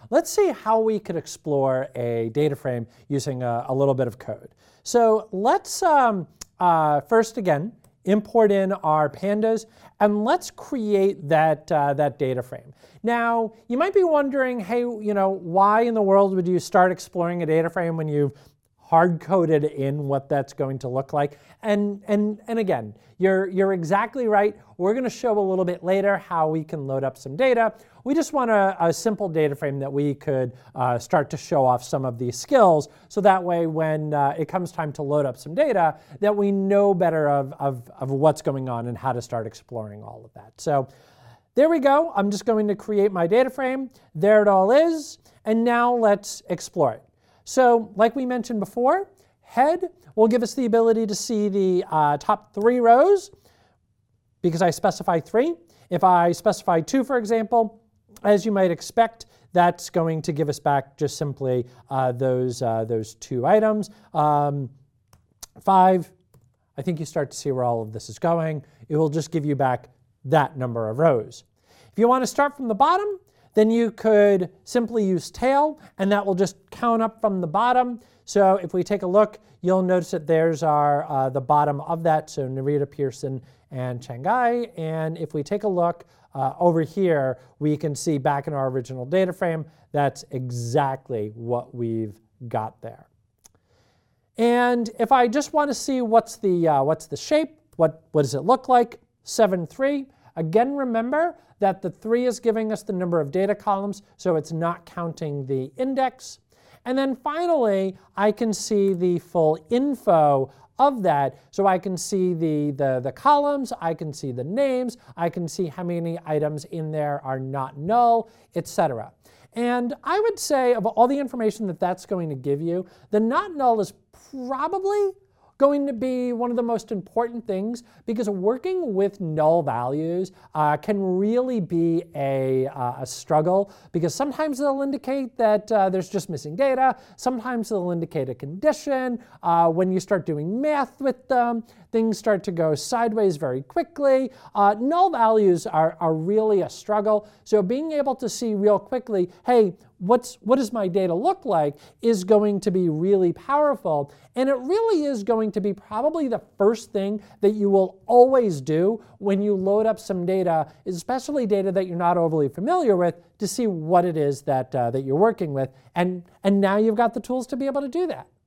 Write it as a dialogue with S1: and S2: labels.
S1: let's see how we could explore a data frame using a little bit of code. So let's first, again, import in our pandas, and let's create that data frame. Now, you might be wondering, hey, why in the world would you start exploring a data frame when you've hard-coded in what that's going to look like? And again, you're exactly right. We're going to show a little bit later how we can load up some data. We just want a simple data frame that we could start to show off some of these skills, so that way when it comes time to load up some data, that we know better of what's going on and how to start exploring all of that. So there we go. I'm just going to create my data frame. There it all is. And now let's explore it. So like we mentioned before, head will give us the ability to see the top 3 rows because I specify 3. If I specify 2, for example, as you might expect, that's going to give us back just simply those 2 items. 5, I think you start to see where all of this is going. It will just give you back that number of rows. If you want to start from the bottom, then you could simply use tail, and that will just count up from the bottom. So if we take a look, you'll notice that there's our the bottom of that, so Narita, Pearson, and Changai. And if we take a look over here, we can see back in our original data frame, that's exactly what we've got there. And if I just want to see what's the shape, what does it look like, 7, 3. Again, remember that the 3 is giving us the number of data columns, so it's not counting the index. And then finally, I can see the full info of that. So I can see the columns, I can see the names, I can see how many items in there are not null, etc. And I would say of all the information that that's going to give you, the not null is probably going to be one of the most important things, because working with null values can really be a struggle, because sometimes they'll indicate that there's just missing data, sometimes they'll indicate a condition. When you start doing math with them, things start to go sideways very quickly. Null values are really a struggle, so being able to see real quickly, hey, what does my data look like, is going to be really powerful. And it really is going to be probably the first thing that you will always do when you load up some data, especially data that you're not overly familiar with, to see what it is that you're working with. And now you've got the tools to be able to do that.